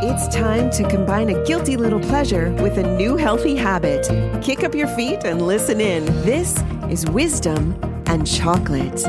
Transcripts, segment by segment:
It's time to combine a guilty little pleasure with a new healthy habit. Kick up your feet and listen in. This is Wisdom and Chocolate.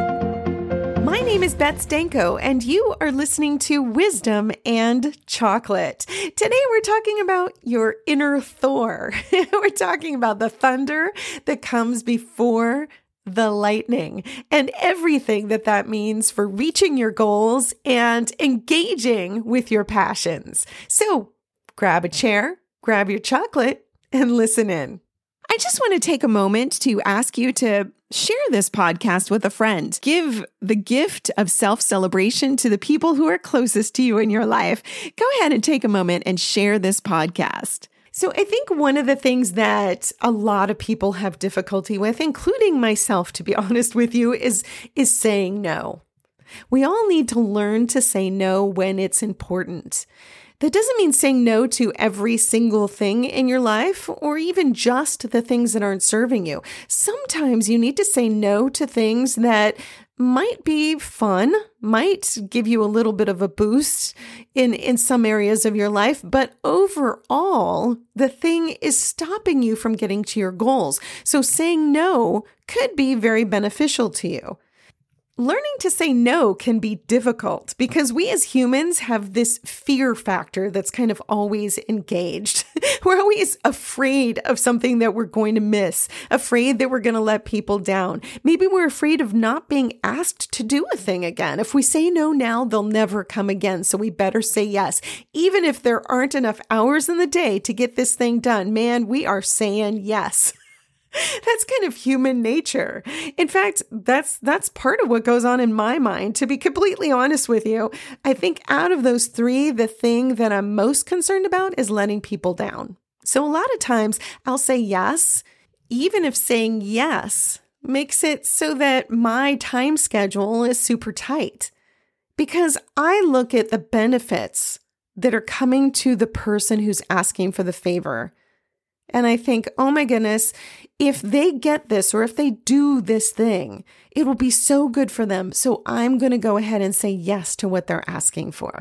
My name is Beth Stanko, and you are listening to Wisdom and Chocolate. Today we're talking about your inner Thor. We're talking about the thunder that comes before the lightning and everything that means for reaching your goals and engaging with your passions. So grab a chair, grab your chocolate, and listen in. I just want to take a moment to ask you to share this podcast with a friend. Give the gift of self-celebration to the people who are closest to you in your life. Go ahead and take a moment and share this podcast. So I think one of the things that a lot of people have difficulty with, including myself, to be honest with you, is saying no. We all need to learn to say no when it's important. That doesn't mean saying no to every single thing in your life or even just the things that aren't serving you. Sometimes you need to say no to things that might be fun, might give you a little bit of a boost in some areas of your life, but overall, the thing is stopping you from getting to your goals. So saying no could be very beneficial to you. Learning to say no can be difficult because we as humans have this fear factor that's kind of always engaged. We're always afraid of something that we're going to miss, afraid that we're going to let people down. Maybe we're afraid of not being asked to do a thing again. If we say no now, they'll never come again. So we better say yes. Even if there aren't enough hours in the day to get this thing done, man, we are saying yes. That's kind of human nature. In fact, that's part of what goes on in my mind. To be completely honest with you, I think out of those three, the thing that I'm most concerned about is letting people down. So a lot of times I'll say yes, even if saying yes makes it so that my time schedule is super tight. Because I look at the benefits that are coming to the person who's asking for the favor. And I think, oh my goodness, if they get this or if they do this thing, it will be so good for them. So I'm going to go ahead and say yes to what they're asking for.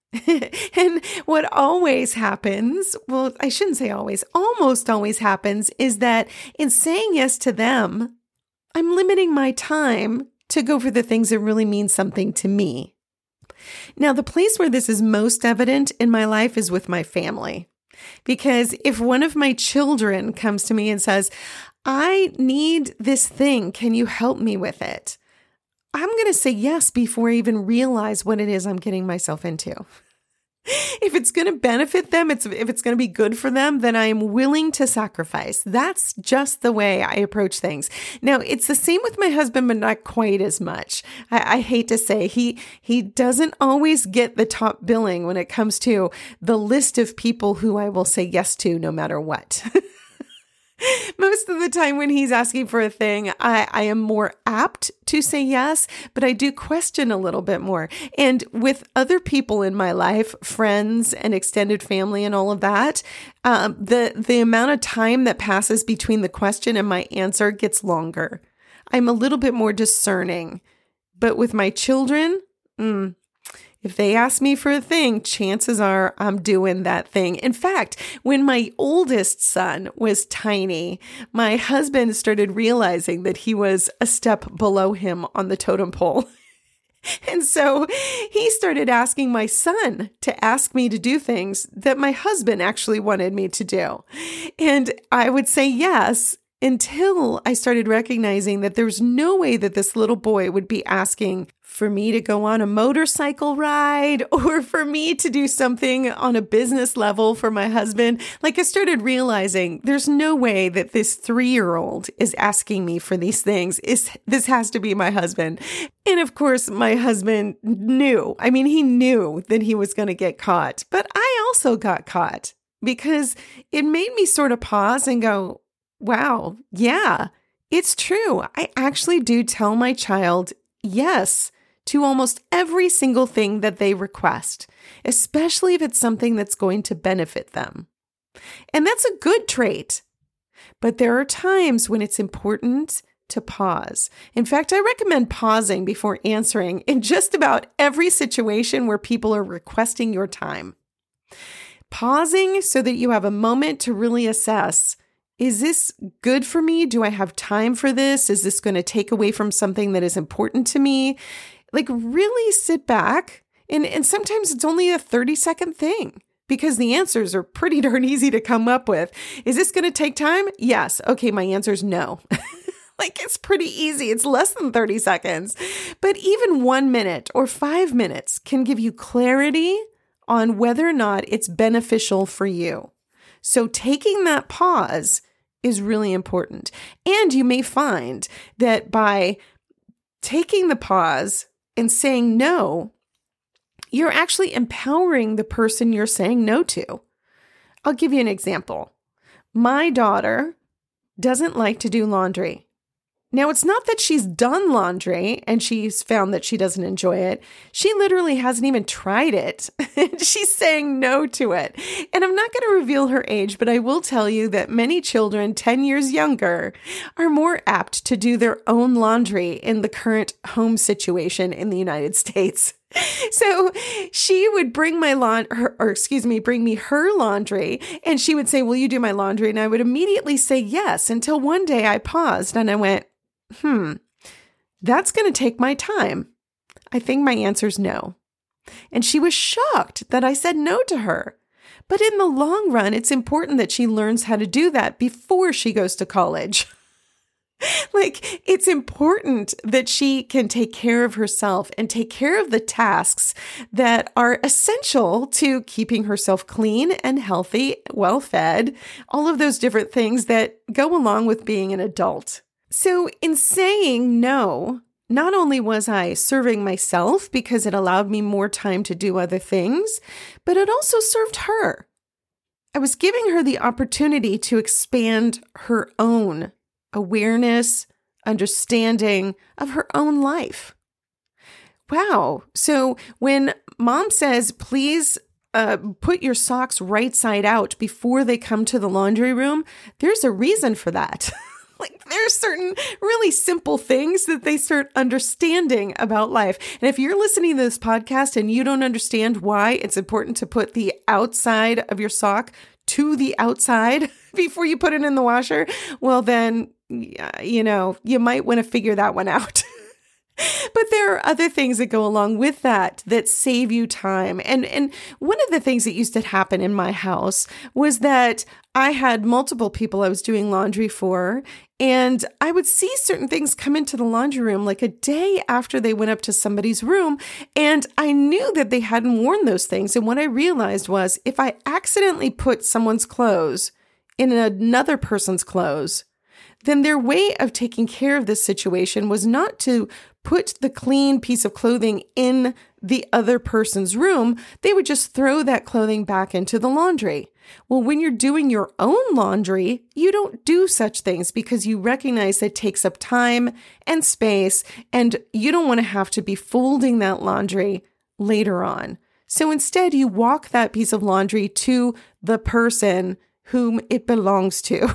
And what always happens, well, I shouldn't say always, almost always happens is that in saying yes to them, I'm limiting my time to go for the things that really mean something to me. Now, the place where this is most evident in my life is with my family. Because if one of my children comes to me and says, I need this thing, can you help me with it? I'm going to say yes before I even realize what it is I'm getting myself into. If it's going to benefit them, if it's going to be good for them, then I am willing to sacrifice. That's just the way I approach things. Now, it's the same with my husband, but not quite as much. I hate to say he doesn't always get the top billing when it comes to the list of people who I will say yes to no matter what. Most of the time when he's asking for a thing, I am more apt to say yes, but I do question a little bit more. And with other people in my life, friends and extended family and all of that, the amount of time that passes between the question and my answer gets longer. I'm a little bit more discerning. But with my children, if they ask me for a thing, chances are I'm doing that thing. In fact, when my oldest son was tiny, my husband started realizing that he was a step below him on the totem pole. And so he started asking my son to ask me to do things that my husband actually wanted me to do. And I would say yes until I started recognizing that there's no way that this little boy would be asking for me to go on a motorcycle ride or for me to do something on a business level for my husband. Like I started realizing there's no way that this 3-year-old is asking me for these things. This has to be my husband. And of course, my husband knew. I mean, he knew that he was going to get caught, but I also got caught because it made me sort of pause and go, wow, yeah, it's true. I actually do tell my child yes to almost every single thing that they request, especially if it's something that's going to benefit them. And that's a good trait. But there are times when it's important to pause. In fact, I recommend pausing before answering in just about every situation where people are requesting your time. pausing so that you have a moment to really assess, is this good for me? Do I have time for this? Is this going to take away from something that is important to me? Like really sit back, and sometimes it's only a 30-second thing because the answers are pretty darn easy to come up with. Is this going to take time? Yes. Okay, my answer is no. Like it's pretty easy. It's less than 30 seconds. But even 1 minute or 5 minutes can give you clarity on whether or not it's beneficial for you. So taking that pause is really important. And you may find that by taking the pause and saying no, you're actually empowering the person you're saying no to. I'll give you an example. My daughter doesn't like to do laundry. Now, it's not that she's done laundry and she's found that she doesn't enjoy it. She literally hasn't even tried it. She's saying no to it. And I'm not going to reveal her age, but I will tell you that many children 10 years younger are more apt to do their own laundry in the current home situation in the United States. So she would bring bring me her laundry, and she would say, "Will you do my laundry?" And I would immediately say yes, until one day I paused and I went, that's going to take my time. I think my answer's no. And she was shocked that I said no to her. But in the long run, it's important that she learns how to do that before she goes to college. Like, it's important that she can take care of herself and take care of the tasks that are essential to keeping herself clean and healthy, well-fed, all of those different things that go along with being an adult. So in saying no, not only was I serving myself because it allowed me more time to do other things, but it also served her. I was giving her the opportunity to expand her own awareness, understanding of her own life. Wow. So when mom says, please put your socks right side out before they come to the laundry room, there's a reason for that. Like there are certain really simple things that they start understanding about life. And if you're listening to this podcast and you don't understand why it's important to put the outside of your sock to the outside before you put it in the washer, well then, you might want to figure that one out. But there are other things that go along with that save you time. And one of the things that used to happen in my house was that I had multiple people I was doing laundry for, and I would see certain things come into the laundry room like a day after they went up to somebody's room, and I knew that they hadn't worn those things. And what I realized was if I accidentally put someone's clothes in another person's clothes, then their way of taking care of this situation was not to put the clean piece of clothing in the other person's room. They would just throw that clothing back into the laundry. Well, when you're doing your own laundry, you don't do such things because you recognize that it takes up time and space, and you don't want to have to be folding that laundry later on. So instead, you walk that piece of laundry to the person whom it belongs to.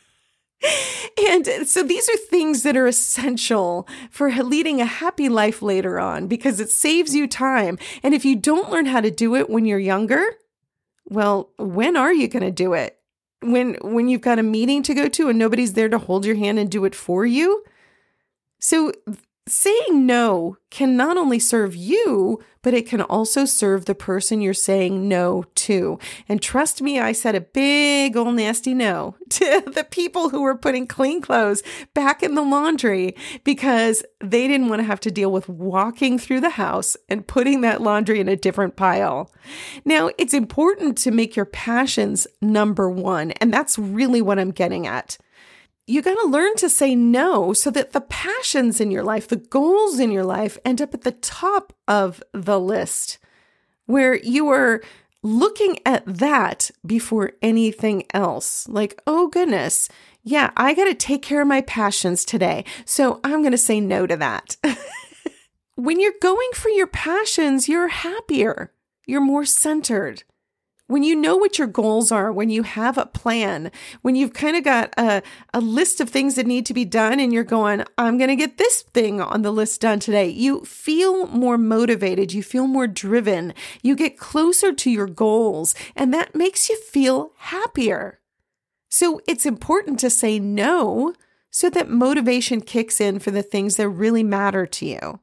And so these are things that are essential for leading a happy life later on because it saves you time. And if you don't learn how to do it when you're younger, well, when are you going to do it? When you've got a meeting to go to and nobody's there to hold your hand and do it for you? So saying no can not only serve you, but it can also serve the person you're saying no to. And trust me, I said a big old nasty no to the people who were putting clean clothes back in the laundry because they didn't want to have to deal with walking through the house and putting that laundry in a different pile. Now, it's important to make your passions number one, and that's really what I'm getting at. You got to learn to say no so that the passions in your life, the goals in your life end up at the top of the list where you are looking at that before anything else. Like, oh goodness, yeah, I got to take care of my passions today. So I'm going to say no to that. When you're going for your passions, you're happier. You're more centered. When you know what your goals are, when you have a plan, when you've kind of got a list of things that need to be done and you're going, I'm going to get this thing on the list done today, you feel more motivated, you feel more driven, you get closer to your goals, and that makes you feel happier. So it's important to say no so that motivation kicks in for the things that really matter to you.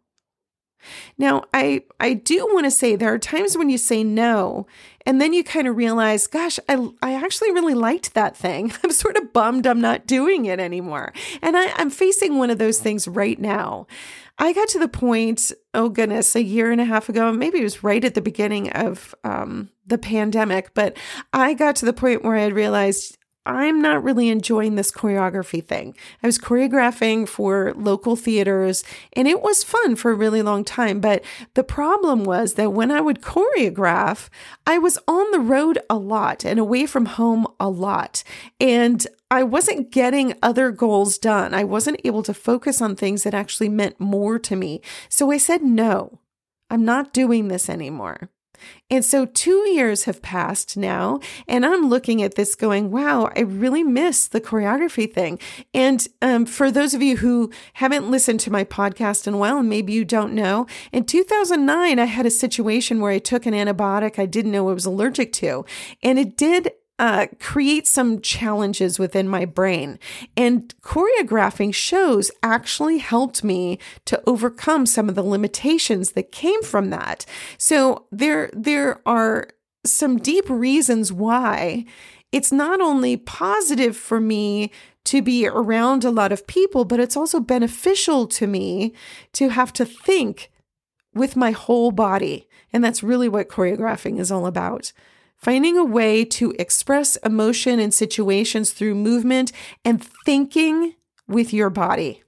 Now, I do want to say there are times when you say no, and then you kind of realize, gosh, I actually really liked that thing. I'm sort of bummed I'm not doing it anymore. And I'm facing one of those things right now. I got to the point, oh goodness, a year and a half ago, maybe it was right at the beginning of the pandemic, but I got to the point where I had realized I'm not really enjoying this choreography thing. I was choreographing for local theaters and it was fun for a really long time. But the problem was that when I would choreograph, I was on the road a lot and away from home a lot. And I wasn't getting other goals done. I wasn't able to focus on things that actually meant more to me. So I said, no, I'm not doing this anymore. And so 2 years have passed now, and I'm looking at this going, wow, I really miss the choreography thing. And for those of you who haven't listened to my podcast in a while, and maybe you don't know, in 2009, I had a situation where I took an antibiotic I didn't know I was allergic to, and it did create some challenges within my brain. And choreographing shows actually helped me to overcome some of the limitations that came from that. So there are some deep reasons why it's not only positive for me to be around a lot of people, but it's also beneficial to me to have to think with my whole body. And that's really what choreographing is all about. Finding a way to express emotion in situations through movement and thinking with your body.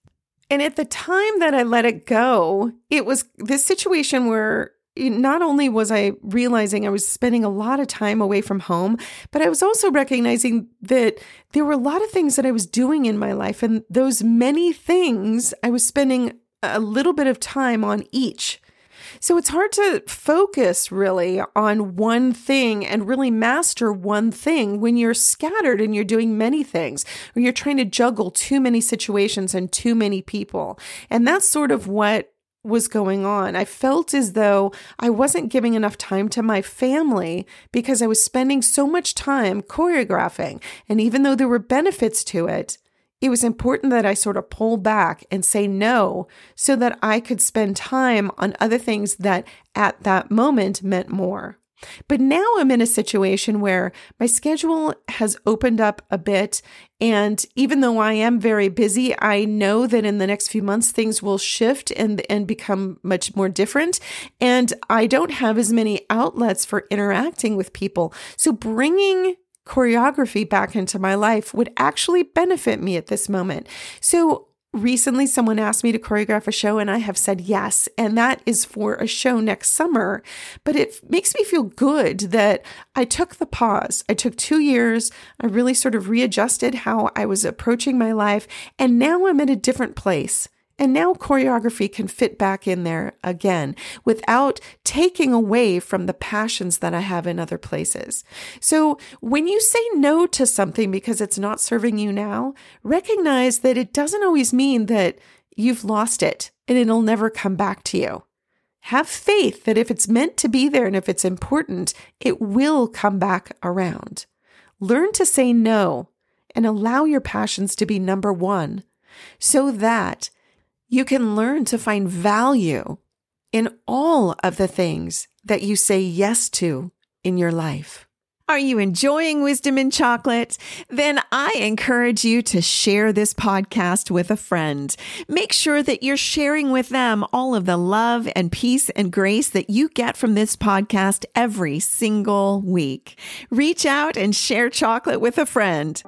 And at the time that I let it go, it was this situation where not only was I realizing I was spending a lot of time away from home, but I was also recognizing that there were a lot of things that I was doing in my life. And those many things, I was spending a little bit of time on each. So it's hard to focus really on one thing and really master one thing when you're scattered and you're doing many things, or you're trying to juggle too many situations and too many people. And that's sort of what was going on. I felt as though I wasn't giving enough time to my family because I was spending so much time choreographing. And even though there were benefits to it, it was important that I sort of pull back and say no so that I could spend time on other things that at that moment meant more. But now I'm in a situation where my schedule has opened up a bit. And even though I am very busy, I know that in the next few months, things will shift and become much more different. And I don't have as many outlets for interacting with people. So bringing choreography back into my life would actually benefit me at this moment. So recently someone asked me to choreograph a show and I have said yes, and that is for a show next summer. But it makes me feel good that I took the pause. I took 2 years. I really sort of readjusted how I was approaching my life, and now I'm in a different place. And now choreography can fit back in there again without taking away from the passions that I have in other places. So when you say no to something because it's not serving you now, recognize that it doesn't always mean that you've lost it and it'll never come back to you. Have faith that if it's meant to be there and if it's important, it will come back around. Learn to say no and allow your passions to be number one so that you can learn to find value in all of the things that you say yes to in your life. Are you enjoying Wisdom in Chocolate? Then I encourage you to share this podcast with a friend. Make sure that you're sharing with them all of the love and peace and grace that you get from this podcast every single week. Reach out and share chocolate with a friend.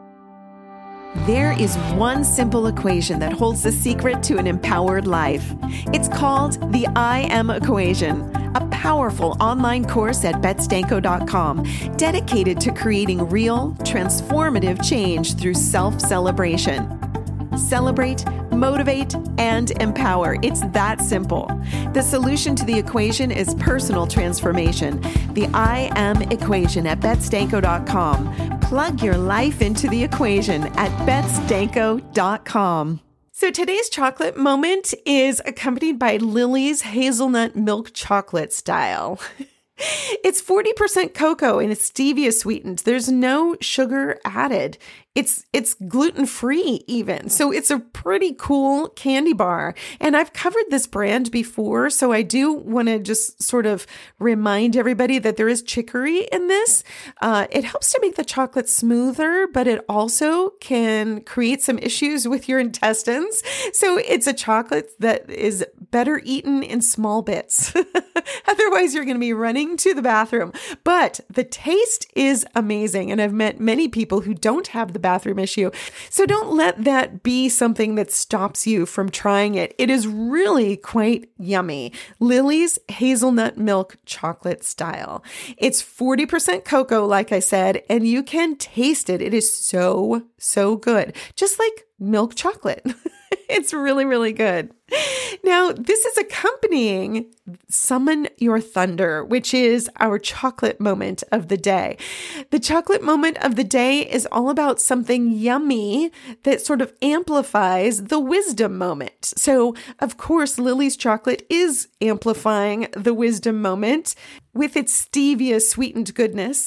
There is one simple equation that holds the secret to an empowered life. It's called the I Am Equation, a powerful online course at betstanko.com dedicated to creating real, transformative change through self-celebration. celebrate, motivate, and empower. It's that simple. The solution to the equation is personal transformation. The I Am Equation at betsdanko.com. Plug your life into the equation at betsdanko.com. So today's chocolate moment is accompanied by Lily's hazelnut milk chocolate style. It's 40% cocoa and it's stevia sweetened. There's no sugar added. It's gluten-free even. So it's a pretty cool candy bar. And I've covered this brand before, so I do want to just sort of remind everybody that there is chicory in this. It helps to make the chocolate smoother, but it also can create some issues with your intestines. So it's a chocolate that is better eaten in small bits. Otherwise, you're going to be running to the bathroom. But the taste is amazing. And I've met many people who don't have the bathroom issue. So don't let that be something that stops you from trying it. It is really quite yummy. Lily's hazelnut milk chocolate style. It's 40% cocoa, like I said, and you can taste it. It is so, so good. Just like milk chocolate. It's really, really good. Now, this is accompanying Summon Your Thunder, which is our chocolate moment of the day. The chocolate moment of the day is all about something yummy that sort of amplifies the wisdom moment. So, of course, Lily's chocolate is amplifying the wisdom moment with its stevia sweetened goodness.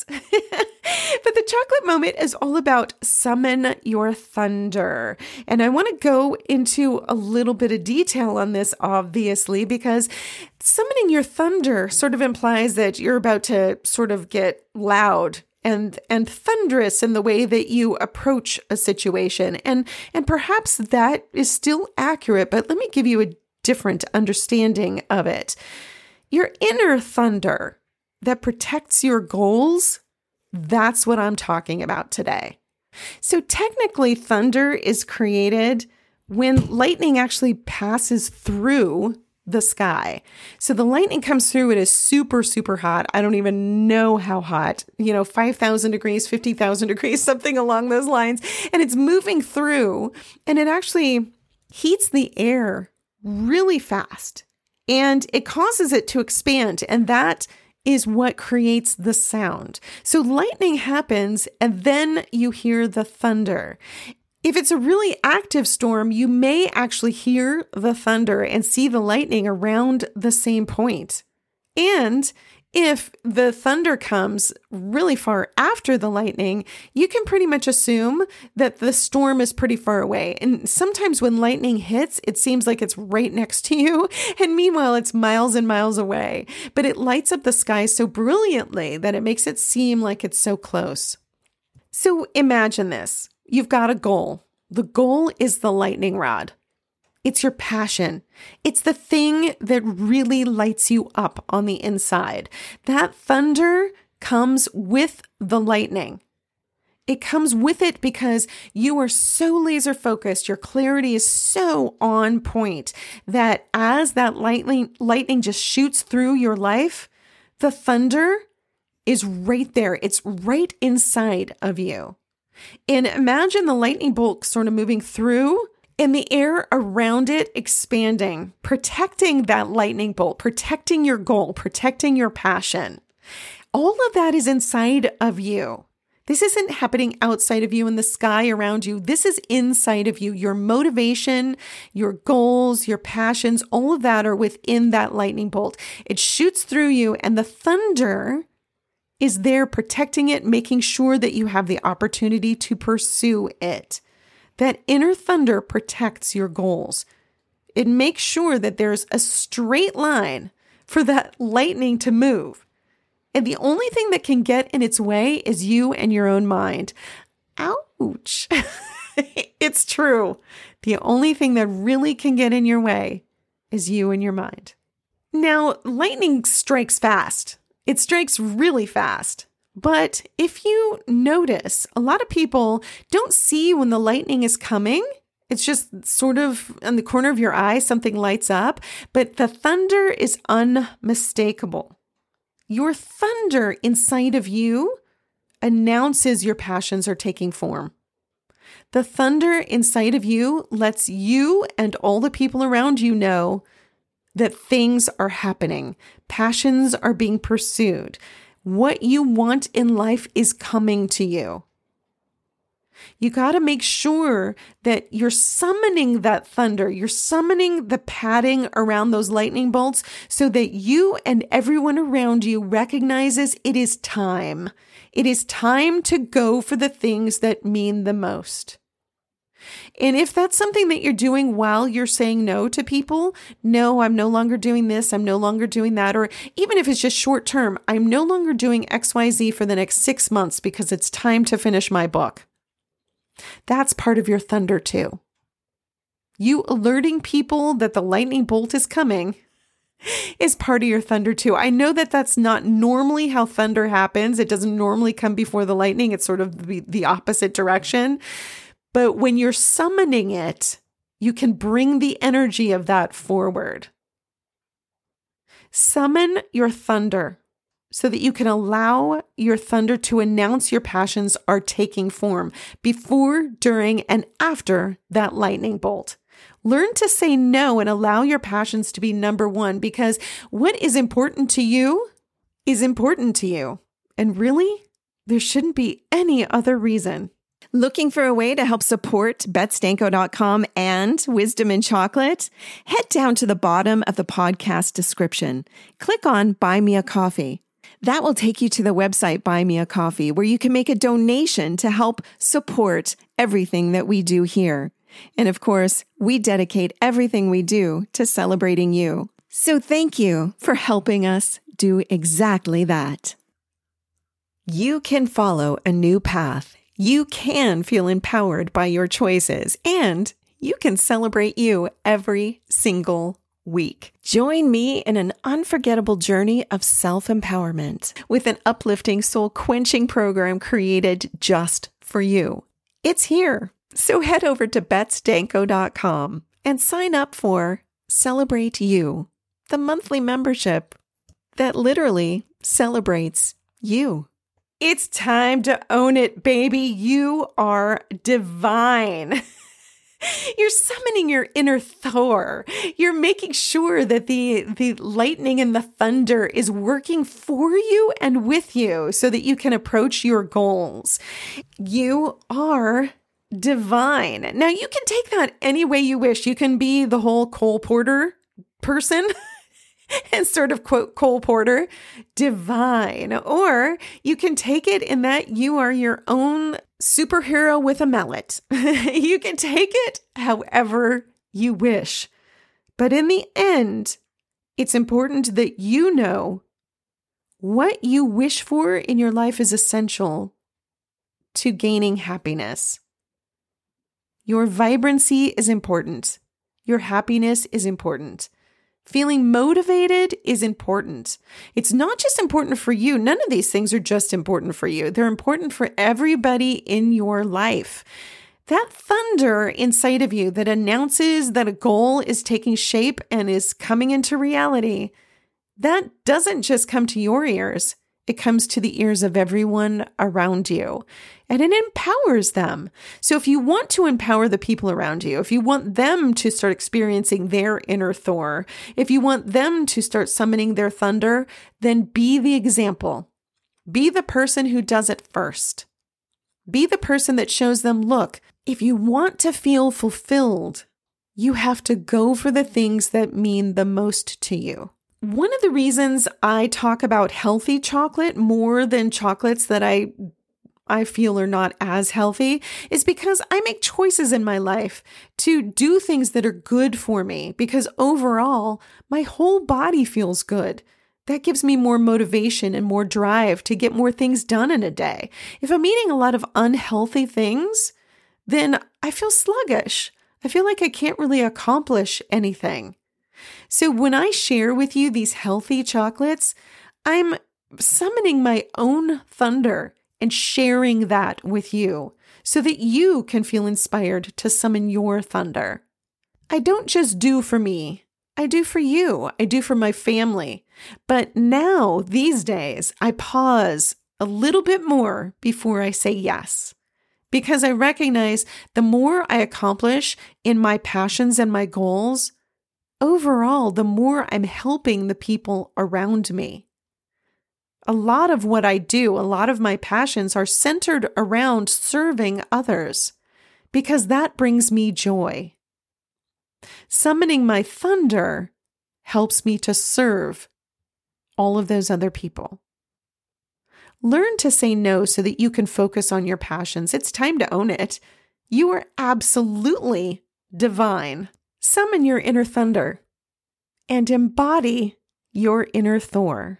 But the chocolate moment is all about summon your thunder. And I want to go into a little bit of detail on this, obviously, because summoning your thunder sort of implies that you're about to sort of get loud and thunderous in the way that you approach a situation. And perhaps that is still accurate, but let me give you a different understanding of it. Your inner thunder that protects your goals, that's what I'm talking about today. So technically, thunder is created when lightning actually passes through the sky. So the lightning comes through, it is super, super hot. I don't even know how hot, 5,000 degrees, 50,000 degrees, something along those lines. And it's moving through and it actually heats the air really fast and it causes it to expand. And that is what creates the sound. So lightning happens and then you hear the thunder. If it's a really active storm, you may actually hear the thunder and see the lightning around the same point. And if the thunder comes really far after the lightning, you can pretty much assume that the storm is pretty far away. And sometimes when lightning hits, it seems like it's right next to you. And meanwhile, it's miles and miles away. But it lights up the sky so brilliantly that it makes it seem like it's so close. So imagine this. You've got a goal. The goal is the lightning rod. It's your passion. It's the thing that really lights you up on the inside. That thunder comes with the lightning. It comes with it because you are so laser focused. Your clarity is so on point that as that lightning just shoots through your life, the thunder is right there. It's right inside of you. And imagine the lightning bolt sort of moving through and the air around it expanding, protecting that lightning bolt, protecting your goal, protecting your passion. All of that is inside of you. This isn't happening outside of you in the sky around you. This is inside of you. Your motivation, your goals, your passions, all of that are within that lightning bolt. It shoots through you and the thunder is there protecting it, making sure that you have the opportunity to pursue it. That inner thunder protects your goals. It makes sure that there's a straight line for that lightning to move. And the only thing that can get in its way is you and your own mind. Ouch. It's true. The only thing that really can get in your way is you and your mind. Now, lightning strikes fast. It strikes really fast. But if you notice, a lot of people don't see when the lightning is coming. It's just sort of on the corner of your eye, something lights up, but the thunder is unmistakable. Your thunder inside of you announces your passions are taking form. The thunder inside of you lets you and all the people around you know that things are happening. Passions are being pursued. What you want in life is coming to you. You got to make sure that you're summoning that thunder. You're summoning the padding around those lightning bolts so that you and everyone around you recognizes it is time. It is time to go for the things that mean the most. And if that's something that you're doing while you're saying no to people, no, I'm no longer doing this, I'm no longer doing that, or even if it's just short term, I'm no longer doing XYZ for the next 6 months because it's time to finish my book. That's part of your thunder too. You alerting people that the lightning bolt is coming is part of your thunder too. I know that that's not normally how thunder happens. It doesn't normally come before the lightning. It's sort of the opposite direction. But when you're summoning it, you can bring the energy of that forward. Summon your thunder so that you can allow your thunder to announce your passions are taking form before, during, and after that lightning bolt. Learn to say no and allow your passions to be number one, because what is important to you is important to you. And really, there shouldn't be any other reason. Looking for a way to help support BetStanko.com and Wisdom in Chocolate? Head down to the bottom of the podcast description. Click on Buy Me a Coffee. That will take you to the website Buy Me a Coffee, where you can make a donation to help support everything that we do here. And of course, we dedicate everything we do to celebrating you. So thank you for helping us do exactly that. You can follow a new path. You can feel empowered by your choices, and you can celebrate you every single week. Join me in an unforgettable journey of self-empowerment with an uplifting, soul-quenching program created just for you. It's here. So head over to BetStanko.com and sign up for Celebrate You, the monthly membership that literally celebrates you. It's time to own it, baby. You are divine. You're summoning your inner Thor. You're making sure that the lightning and the thunder is working for you and with you so that you can approach your goals. You are divine. Now, you can take that any way you wish. You can be the whole Cole Porter person and sort of quote Cole Porter, divine. Or you can take it in that you are your own superhero with a mallet. You can take it however you wish. But in the end, it's important that you know what you wish for in your life is essential to gaining happiness. Your vibrancy is important. Your happiness is important. Feeling motivated is important. It's not just important for you. None of these things are just important for you. They're important for everybody in your life. That thunder inside of you that announces that a goal is taking shape and is coming into reality, that doesn't just come to your ears. It comes to the ears of everyone around you, and it empowers them. So if you want to empower the people around you, if you want them to start experiencing their inner Thor, if you want them to start summoning their thunder, then be the example. Be the person who does it first. Be the person that shows them, look, if you want to feel fulfilled, you have to go for the things that mean the most to you. One of the reasons I talk about healthy chocolate more than chocolates that I feel are not as healthy is because I make choices in my life to do things that are good for me, because overall, my whole body feels good. That gives me more motivation and more drive to get more things done in a day. If I'm eating a lot of unhealthy things, then I feel sluggish. I feel like I can't really accomplish anything. So when I share with you these healthy chocolates, I'm summoning my own thunder and sharing that with you so that you can feel inspired to summon your thunder. I don't just do for me. I do for you. I do for my family. But now, these days, I pause a little bit more before I say yes. because I recognize the more I accomplish in my passions and my goals, overall, the more I'm helping the people around me. A lot of what I do, a lot of my passions are centered around serving others because that brings me joy. Summoning my thunder helps me to serve all of those other people. Learn to say no so that you can focus on your passions. It's time to own it. You are absolutely divine. Summon your inner thunder and embody your inner Thor.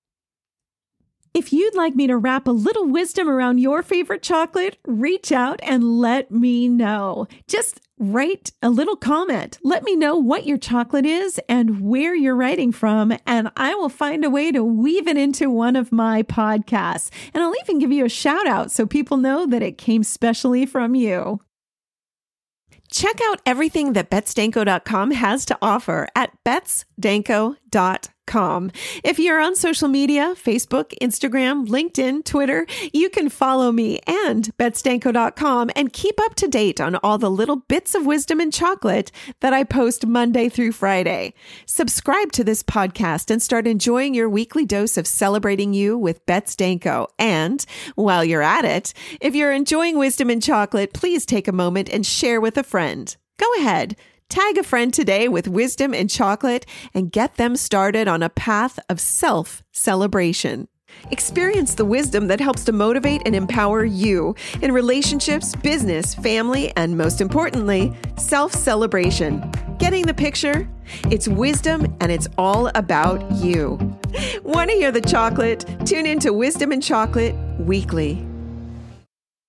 If you'd like me to wrap a little wisdom around your favorite chocolate, reach out and let me know. Just write a little comment. Let me know what your chocolate is and where you're writing from, and I will find a way to weave it into one of my podcasts. And I'll even give you a shout out so people know that it came specially from you. Check out everything that BetsDanko.com has to offer at BetsDanko.com. If you're on social media, Facebook, Instagram, LinkedIn, Twitter, you can follow me and BetsDanko.com and keep up to date on all the little bits of wisdom and chocolate that I post Monday through Friday. Subscribe to this podcast and start enjoying your weekly dose of celebrating you with Bets Danko. And while you're at it, if you're enjoying wisdom and chocolate, please take a moment and share with a friend. Go ahead. Tag a friend today with wisdom and chocolate and get them started on a path of self-celebration. Experience the wisdom that helps to motivate and empower you in relationships, business, family, and most importantly, self-celebration. Getting the picture? It's wisdom and it's all about you. Want to hear the chocolate? Tune into Wisdom and Chocolate weekly.